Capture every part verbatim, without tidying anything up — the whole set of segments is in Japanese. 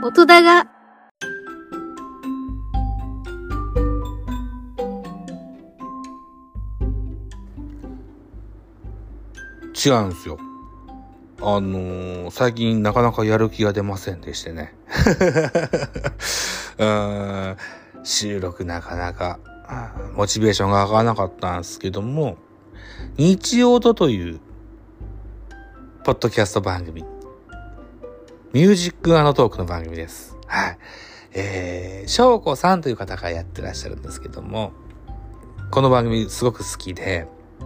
音だが違うんですよ。あのー、最近なかなかやる気が出ませんでしてね。うーん収録なかなかモチベーションが上がらなかったんですけども、日曜とというポッドキャスト番組、ミュージック&トークの番組です。はい。えー、翔子さんという方がやってらっしゃるんですけども、この番組すごく好きで、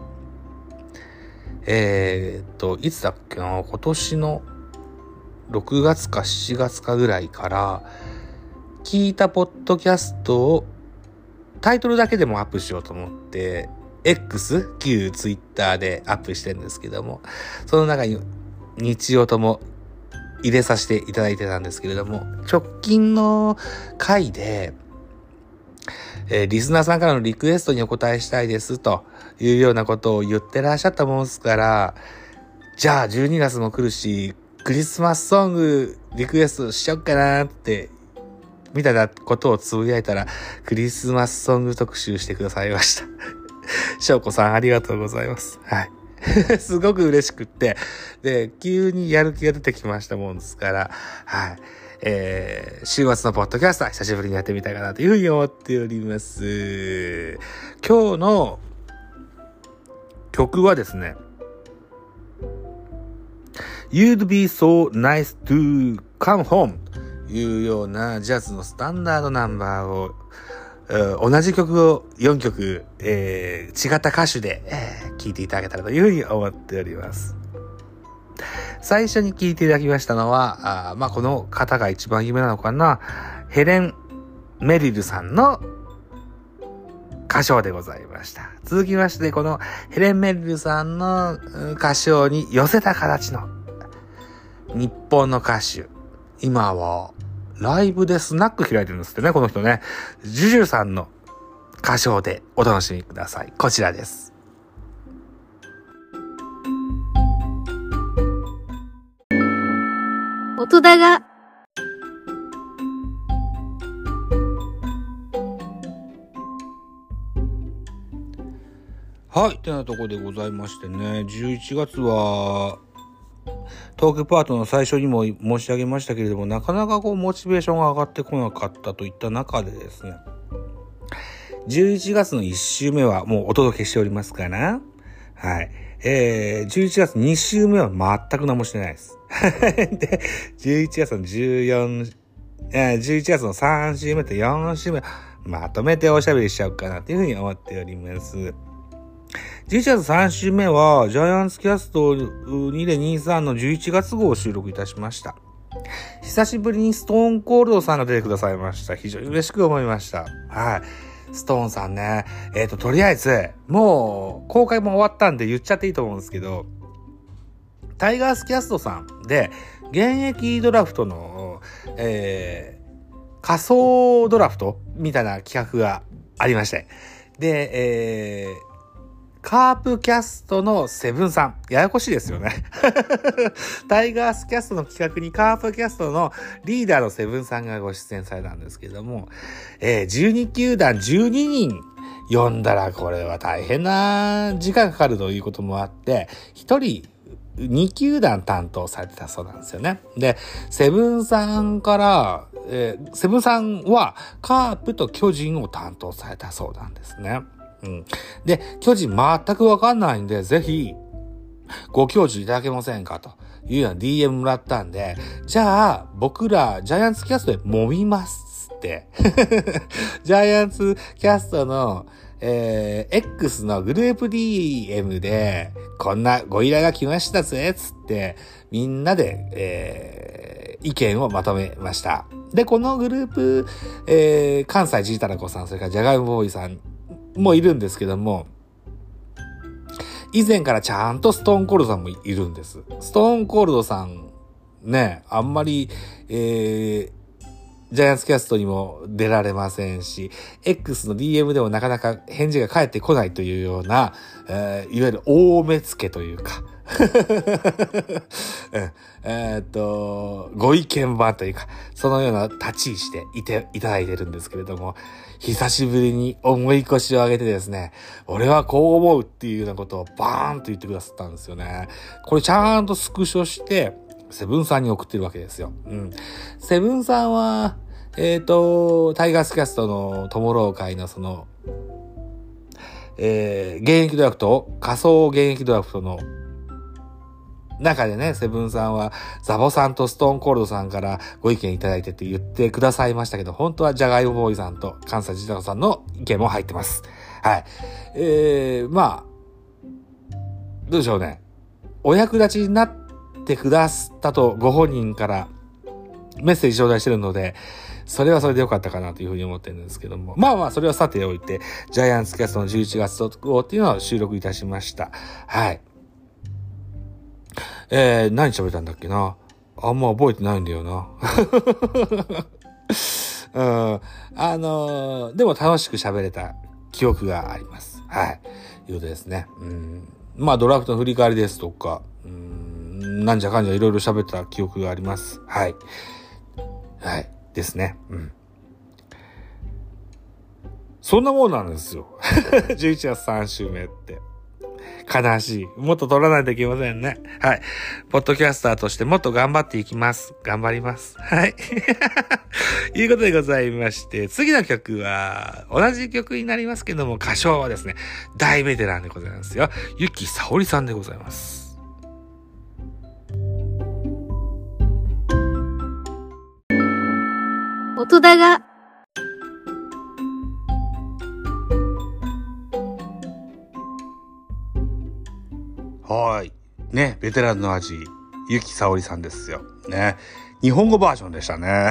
えーっと、いつだっけな、今年のろくがつかしちがつかぐらいから、聞いたポッドキャストをタイトルだけでもアップしようと思って、X、旧ツイッターでアップしてるんですけども、その中に日曜とも入れさせていただいてたんですけれども、直近の回で、えー、リスナーさんからのリクエストにお答えしたいですというようなことを言ってらっしゃったもんですから、じゃあじゅうにがつも来るし、クリスマスソングリクエストしちゃおっかなってみたいなことをつぶやいたら、クリスマスソング特集してくださいました。翔子さんありがとうございます。はい。すごく嬉しくって、で、急にやる気が出てきましたもんですから、はい。えー、週末のポッドキャストは久しぶりにやってみたいかなというふうに思っております。今日の曲はですね、You'd be so nice to come home というようなジャズのスタンダードナンバーを、同じ曲をよんきょく、えー、違った歌手で、えー、聴いていただけたらというふうに思っております。最初に聴いていただきましたのは、あまあこの方が一番有名なのかな、ヘレン・メリルさんの歌唱でございました。続きまして、このヘレン・メリルさんの歌唱に寄せた形の日本の歌手、今はライブでスナック開いてるんですってね、この人ね。ジュジュさんの歌唱でお楽しみください。こちらです。 音だがはい、てなところでございましてね、じゅういちがつはトークパートの最初にも申し上げましたけれども、なかなかこうモチベーションが上がってこなかったといった中でですね、じゅういちがつのいっ週目はもうお届けしておりますから、はい。えー、じゅういちがつに週目は全く何もしてないです。で、じゅういちがつのじゅうよん、えー、じゅういちがつのさん週目とよん週目、まとめておしゃべりしちゃおうかなというふうに思っております。じゅういちがつさん週目は、ジャイアンツキャストにせんにじゅうさんのじゅういちがつ号を収録いたしました。久しぶりにストーンコールドさんが出てくださいました。非常に嬉しく思いました。はい。ストーンさんね、えっと、とりあえず、もう、公開も終わったんで言っちゃっていいと思うんですけど、タイガースキャストさんで、現役ドラフトの、えー、仮想ドラフトみたいな企画がありまして、で、えー、カープキャストのセブンさん。ややこしいですよね。タイガースキャストの企画にカープキャストのリーダーのセブンさんがご出演されたんですけれども、えー、じゅうに球団じゅうににん呼んだらこれは大変な時間かかるということもあって、ひとりに球団担当されてたそうなんですよね。で、セブンさんから、えー、セブンさんはカープと巨人を担当されたそうなんですね。うん、で、巨人全くわかんないんで、ぜひ、ご教授いただけませんかというような ディーエム もらったんで、じゃあ、僕ら、ジャイアンツキャストで揉みますって。ジャイアンツキャストの、えー、X のグループ ディーエム で、こんなご依頼が来ましたぜ、つって、みんなで、えー、意見をまとめました。で、このグループ、えー、関西ジータラコさん、それからジャガイモボーイさん、もいるんですけども、以前からちゃんとストーンコールドさんもいるんです。ストーンコールドさんね、あんまり、えー、ジャイアンツキャストにも出られませんし、X の ディーエム でもなかなか返事が返ってこないというような、えー、いわゆる大目付けというか、 うん、えー、っと、ご意見番というか、そのような立ち位置でいていただいてるんですけれども、久しぶりに重い腰を上げてですね、俺はこう思うっていうようなことをバーンと言ってくださったんですよね。これちゃんとスクショして、セブンさんに送ってるわけですよ。うん。セブンさんは、えっと、タイガースキャストのトモロー会のその、えー、現役ドラフト、仮想現役ドラフトの中でね、セブンさんはザボさんとストーンコールドさんからご意見いただいてって言ってくださいましたけど、本当はジャガイモボーイさんと関西ジタコさんの意見も入ってます。はい。えー、まあ、どうでしょうね。お役立ちになってくださったとご本人からメッセージ頂戴してるので、それはそれでよかったかなというふうに思ってるんですけども。まあまあ、それはさておいて、ジャイアンツキャストのじゅういちがつ号っていうのを収録いたしました。はい。えー、何喋ったんだっけな。あんま覚えてないんだよな。うん。あのー、でも楽しく喋れた記憶があります。はい。いうことですね。うん。まあ、ドラフトの振り返りですとか、うん、なんじゃかんじゃいろいろ喋った記憶があります。はい。はい。ですね。うん。そんなもんなんですよ。じゅういちがつさん週目って。悲しい。もっと撮らないといけませんね。はい。ポッドキャスターとしてもっと頑張っていきます。頑張ります。はい。いうことでございまして、次の曲は、同じ曲になりますけども、歌唱はですね、大ベテランでございますよ。ゆきさおりさんでございます。 音だがはい。ね、ベテランの味、ゆきさおりさんですよ。ね。日本語バージョンでしたね。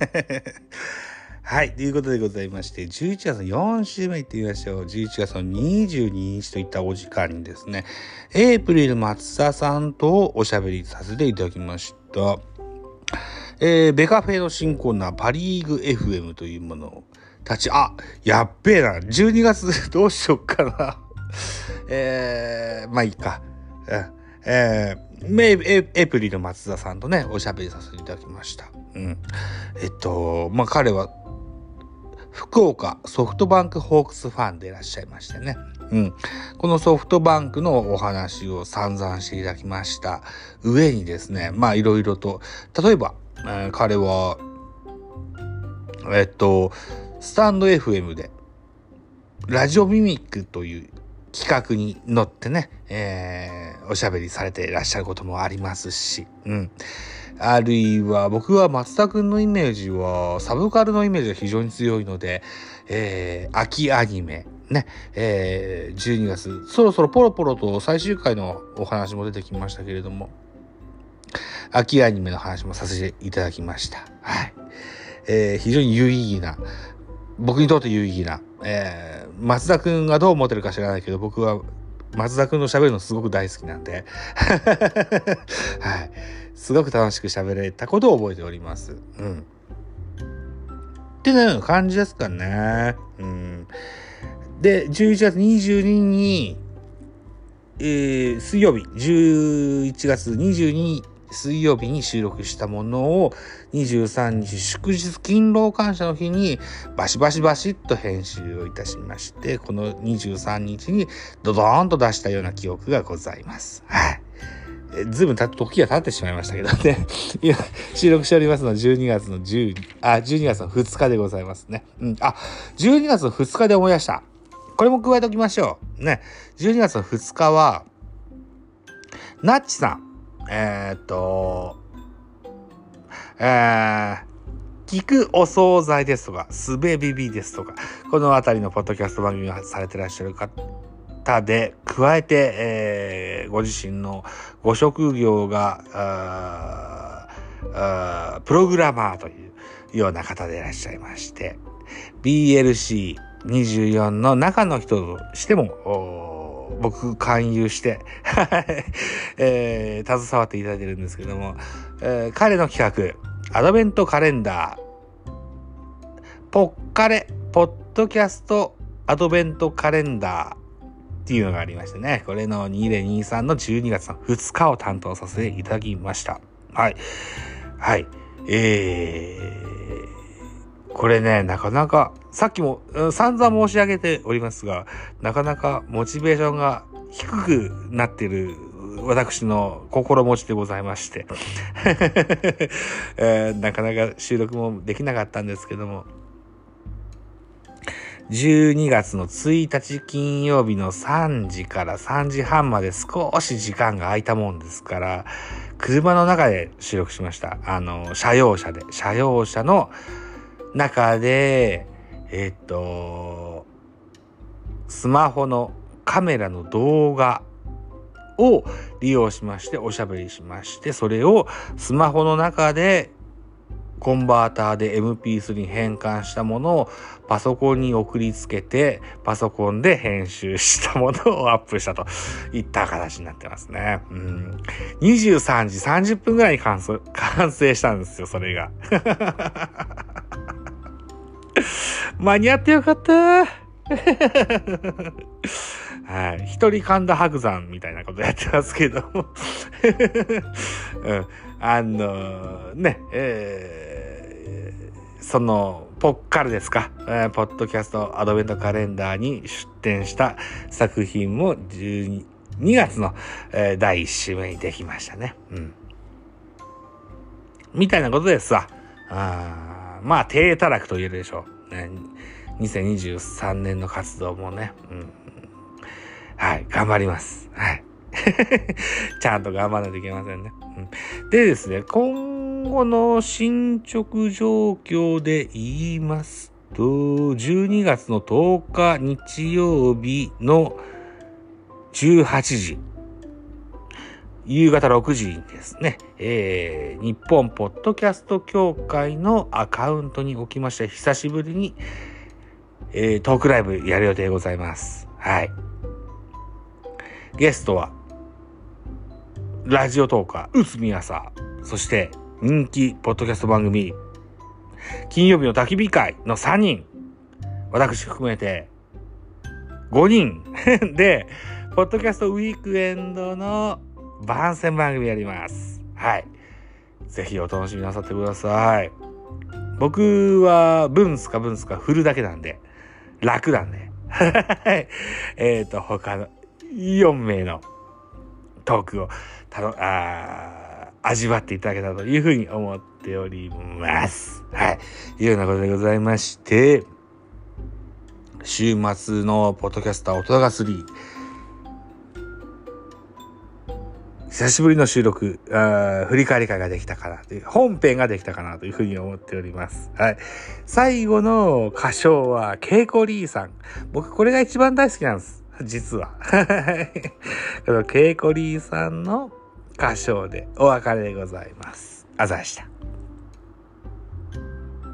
はい。ということでございまして、じゅういちがつのよん週目いってみましょう。じゅういちがつのにじゅうににちといったお時間にですね、エイプリル松田さんとおしゃべりさせていただきました。えー、ベカフェの新コーナー、パリーグ エフエム というものを立ち、あ、やっべえな。じゅうにがつどうしよっかな。えー、まあいいか。えー、エイプリル松田さんとね、おしゃべりさせていただきました。うん。えっと、まあ彼は、福岡ソフトバンクホークスファンでいらっしゃいましてね。うん。このソフトバンクのお話を散々していただきました上にですね、まあいろいろと、例えば、えー、彼は、えっと、スタンド エフエム で、ラジオミミックという企画に乗ってね、えー、おしゃべりされていらっしゃることもありますし、うん。あるいは、僕は松田くんのイメージは、サブカルのイメージが非常に強いので、えー、秋アニメ、ね、えー、じゅうにがつ、そろそろポロポロと最終回のお話も出てきましたけれども、秋アニメの話もさせていただきました。はい。えー、非常に有意義な、僕にとって有意義な、えー、松田くんがどう思ってるか知らないけど、僕は松田くんの喋るのすごく大好きなんで、はい。すごく楽しく喋れたことを覚えております。うん。ってな感じですかね。うん。で、じゅういちがつにじゅうににちに、えー、水曜日、じゅういちがつにじゅうににち水曜日に収録したものをにじゅうさんにち祝日勤労感謝の日にバシバシバシッと編集をいたしまして、このにじゅうさんにちにドドーンと出したような記憶がございます。はい。ずいぶん時が経ってしまいましたけどね。今、収録しておりますのはじゅうにがつのじゅう、あ、じゅうにがつのふつかでございますね。うん。あ、じゅうにがつのふつかで思い出した。これも加えておきましょう。ね。じゅうにがつのふつかは、ナッチさん。えー、っと、えー、聞くお惣菜ですとか、すべビビですとか、このあたりのポッドキャスト番組をされてらっしゃる方で、加えて、えー、ご自身のご職業が、ああプログラマーというような方でいらっしゃいまして、ビーエルシーにじゅうよん の中の人としても、僕勧誘して、えー、携わっていただいてるんですけども、えー、彼の企画、アドベントカレンダー、ポッカレ、ポッドキャストアドベントカレンダーっていうのがありましてね、これのにせんにじゅうさんのじゅうにがつのふつかを担当させていただきました。はい。はい。えー、これね、なかなか、さっきも散々申し上げておりますが、なかなかモチベーションが低くなっている私の心持ちでございまして、えー、なかなか収録もできなかったんですけども、じゅうにがつのついたち金曜日のさんじからさんじはんまで少し時間が空いたもんですから、車の中で収録しました。あの、車用車で、車用車の中で、えっと、スマホのカメラの動画を利用しましておしゃべりしまして、それをスマホの中でコンバーターで エムピースリー に変換したものをパソコンに送りつけて、パソコンで編集したものをアップしたといった形になってますね。うん、にじゅうさんじさんじゅっぷんぐらいに完成、完成したんですよ、それが。間に合ってよかった。はい。一人神田伯山みたいなことやってますけども。うん、あのー、ね、えー、その、ポッカルですか、えー、ポッドキャストアドベントカレンダーに出展した作品もじゅうにがつの、えー、だいいち週目にできましたね。うん。みたいなことですわ。あまあ、低たらくと言えるでしょう。ね、にせんにじゅうさんねんの活動もね。うん、はい、頑張ります。はい。ちゃんと頑張らないといけませんね。うん、でですね、今後の進捗状況で言いますと、じゅうにがつのとおか日曜日のじゅうはちじ、夕方ろくじにですね、えー、日本ポッドキャスト協会のアカウントにおきまして久しぶりに、えー、トークライブやる予定でございます。はい。ゲストはラジオトーカー、うつみやさ、そして人気ポッドキャスト番組、金曜日の焚き火会のさんにん、私含めてごにんで、ポッドキャストウィークエンドの番宣番組やります。はい。ぜひお楽しみなさってください。僕は文スか文スか振るだけなんで、楽なんで。えっと、他のよんめいのトークをたのあ味わっていただけたというふうに思っております。はい。いうようなことでございまして、週末のポッドキャスター大人がスリー、久しぶりの収録、あ振り返り会ができたかなという、本編ができたかなというふうに思っております。はい。最後の歌唱は、ケイコリーさん。僕、これが一番大好きなんです。実は。このケイコリーさんの歌唱でお別れでございます。あざでした。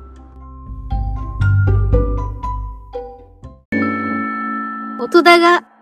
音だが